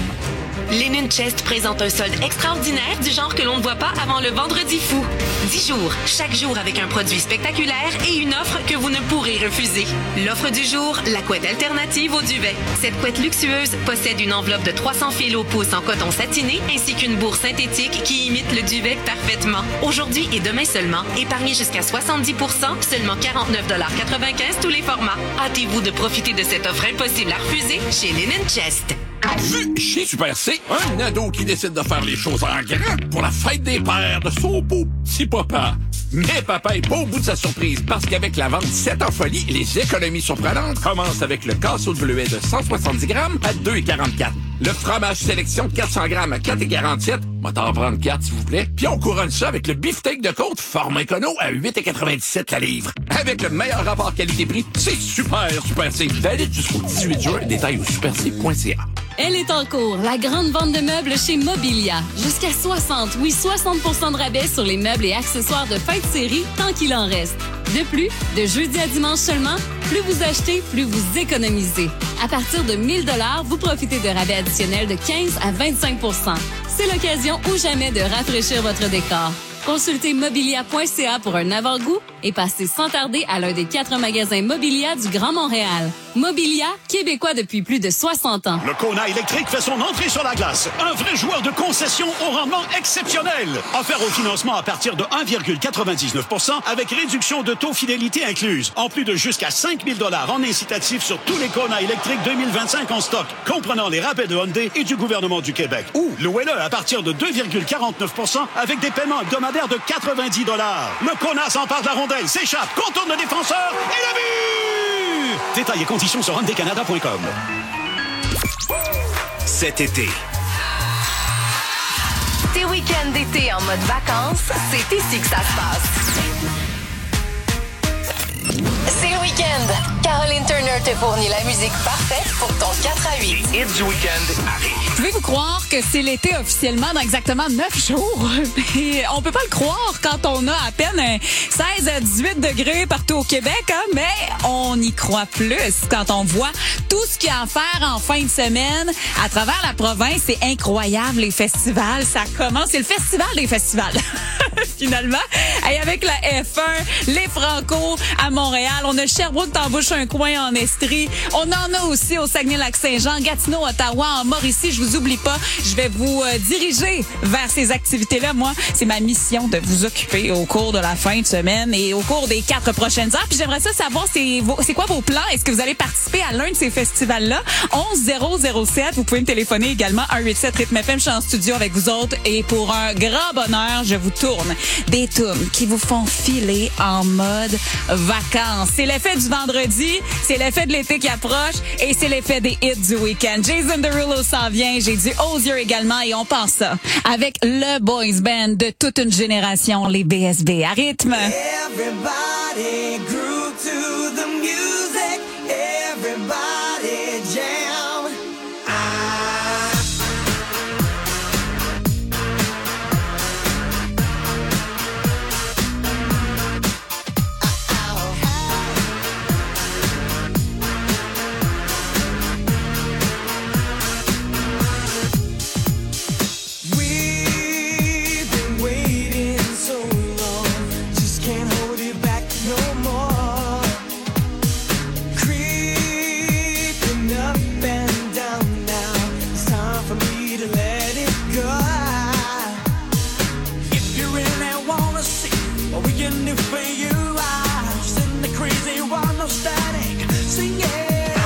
Linen Chest présente un solde extraordinaire du genre que l'on ne voit pas avant le vendredi fou. dix jours, chaque jour avec un produit spectaculaire et une offre que vous ne pourrez refuser. L'offre du jour, la couette alternative au duvet. Cette couette luxueuse possède une enveloppe de trois cents fils au pouce en coton satiné ainsi qu'une bourre synthétique qui imite le duvet parfaitement. Aujourd'hui et demain seulement, épargnez jusqu'à soixante-dix pour cent, seulement quarante-neuf quatre-vingt-quinze tous les formats. Hâtez-vous de profiter de cette offre impossible à refuser chez Linen Chest. Chez Super C, un ado qui décide de faire les choses en grand pour la fête des pères de son beau petit papa. Mais papa est pas au bout de sa surprise parce qu'avec la vente sept en folie, les économies surprenantes commencent avec le casseau de bleuet de cent soixante-dix grammes à deux virgule quarante-quatre. Le fromage sélection quatre cents grammes à quatre virgule quarante-sept. Moi, t'en prendre quatre, s'il vous plaît. Puis on couronne ça avec le beefsteak de côte format écono à huit virgule quatre-vingt-dix-sept la livre. Avec le meilleur rapport qualité-prix, c'est super, Super C. Valide jusqu'au dix-huit juin. Détail au super c point c a. Elle est en cours, la grande vente de meubles chez Mobilia. Jusqu'à soixante, oui, soixante pour cent de rabais sur les meubles et accessoires de fin de série tant qu'il en reste. De plus, de jeudi à dimanche seulement, plus vous achetez, plus vous économisez. À partir de mille dollars, vous profitez de rabais additionnels de quinze à vingt-cinq pour cent. C'est l'occasion ou jamais de rafraîchir votre décor. Consultez mobilia point c a pour un avant-goût et passez sans tarder à l'un des quatre magasins Mobilia du Grand Montréal. Mobilia, québécois depuis plus de soixante ans. Le Kona électrique fait son entrée sur la glace. Un vrai joueur de concession au rendement exceptionnel. Offert au financement à partir de un virgule quatre-vingt-dix-neuf pour cent avec réduction de taux fidélité incluse. En plus de jusqu'à cinq mille dollars en incitatif sur tous les Kona électriques deux mille vingt-cinq en stock, comprenant les rabais de Hyundai et du gouvernement du Québec. Ou louez-le à partir de deux virgule quarante-neuf pour cent avec des paiements hebdomadaires de quatre-vingt-dix dollars. Le Kona s'empare de la rondelle, s'échappe, contourne le défenseur et la but! Détails et conditions sur hyundai canada point com. Cet été. Tes week-ends d'été en mode vacances, c'est ici que ça se passe. C'est le week-end. Caroline Turner te fournit la musique parfaite pour ton quatre à huit. Les hits du week-end arrivent. Pouvez-vous croire que c'est l'été officiellement dans exactement neuf jours? Et on peut pas le croire quand on a à peine un seize à dix-huit degrés partout au Québec, hein? Mais on y croit plus quand on voit tout ce qu'il y a à faire en fin de semaine à travers la province. C'est incroyable, les festivals. Ça commence. C'est le festival des festivals. finalement. Et avec la F un, les Franco à Montréal, on a Sherbrooke, t'embouches un coin en Estrie. On en a aussi au Saguenay-Lac-Saint-Jean, Gatineau, Ottawa, en Mauricie. Je vous oublie pas, je vais vous euh, diriger vers ces activités-là. Moi, c'est ma mission de vous occuper au cours de la fin de semaine et au cours des quatre prochaines heures. Puis j'aimerais ça savoir, c'est, vos, c'est quoi vos plans? Est-ce que vous allez participer à l'un de ces festivals-là? onze zéro zéro sept. Vous pouvez me téléphoner également. un huit sept rythme F M. Je suis en studio avec vous autres. Et pour un grand bonheur, je vous tourne des tunes qui vous font filer en mode vacances. C'est l'effet du vendredi, c'est l'effet de l'été qui approche et c'est l'effet des hits du week-end. Jason Derulo s'en vient. J'ai du Osier également et on pense ça avec le boys band de toute une génération, les B S B à rythme. Everybody grew to the music. Everybody jam. Ah. We've been waiting so long, just can't hold it back no more. Creeping up and down now, it's time for me to let it go. If you really wanna see what we can do for you, I send the crazy one, no static, sing it.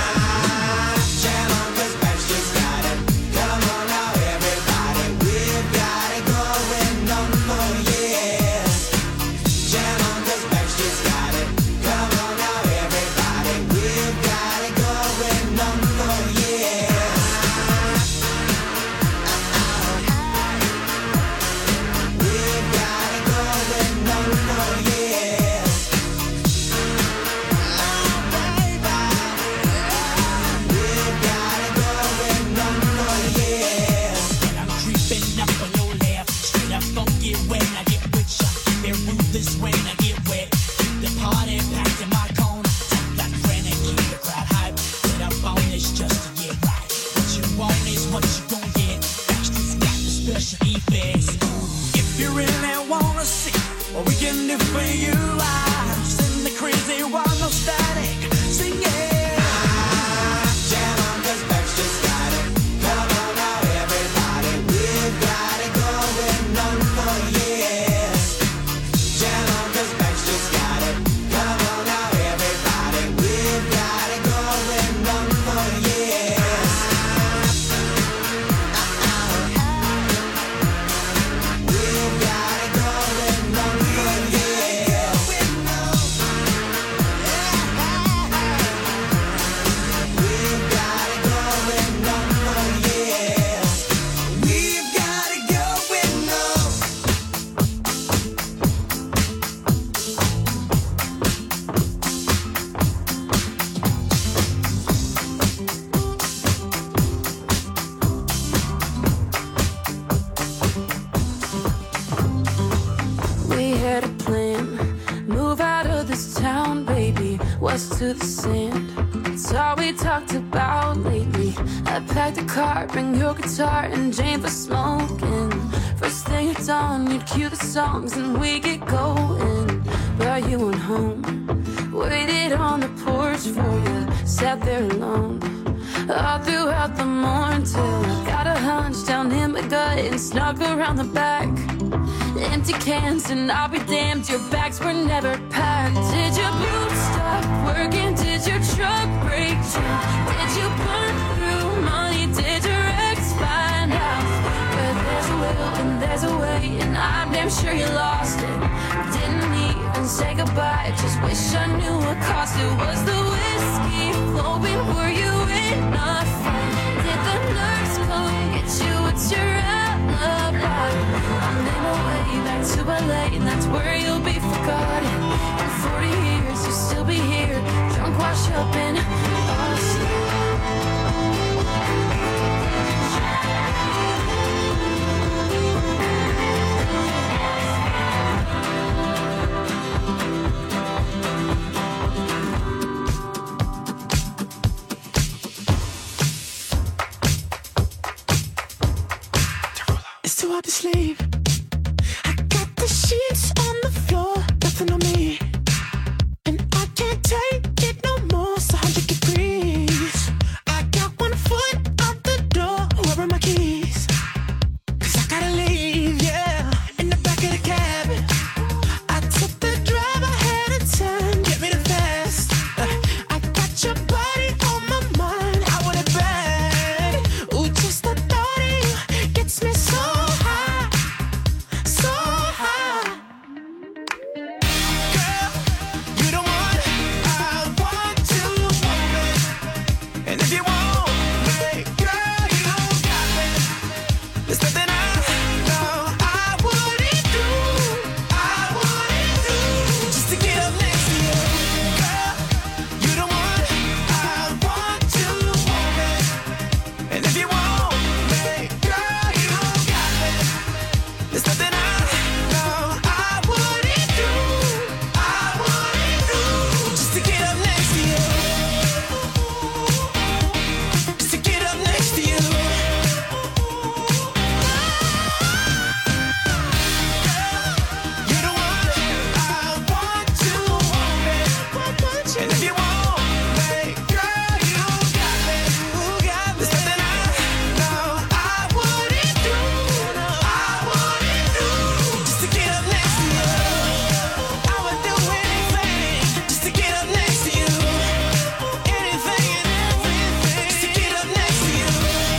If you really wanna see what we can do for you, I send the crazy one, no static, sing it. Jam on, 'cause Bex just got it. Come on now, everybody, we've got it going on for years. Jam on, 'cause Bex just got it. Come on now, everybody, we've got it going on for years. West to the sand, it's all we talked about lately. I packed a car, bring your guitar and Jane for smoking. First thing at dawn, you'd cue the songs and we get going. But you went home, waited on the porch for you, sat there alone all throughout the morning till I got a hunch down in my gut and snuck around the back. Empty cans and I'll be damned, your bags were never packed. Did your boots stop working? Did your truck break down? Did you burn through money? Did your ex find out? But there's a will and there's a way, and I'm damn sure you lost it. Didn't even say goodbye, just wish I knew what cost it. Was the whiskey flowing? Were you in a fight? Did the nurse come get you? What's your alibi? I'm in a way back to L A, and that's where you'll be forgotten. In forty years, you'll still be here, drunk, washed up, and asleep. It's too hard to sleep.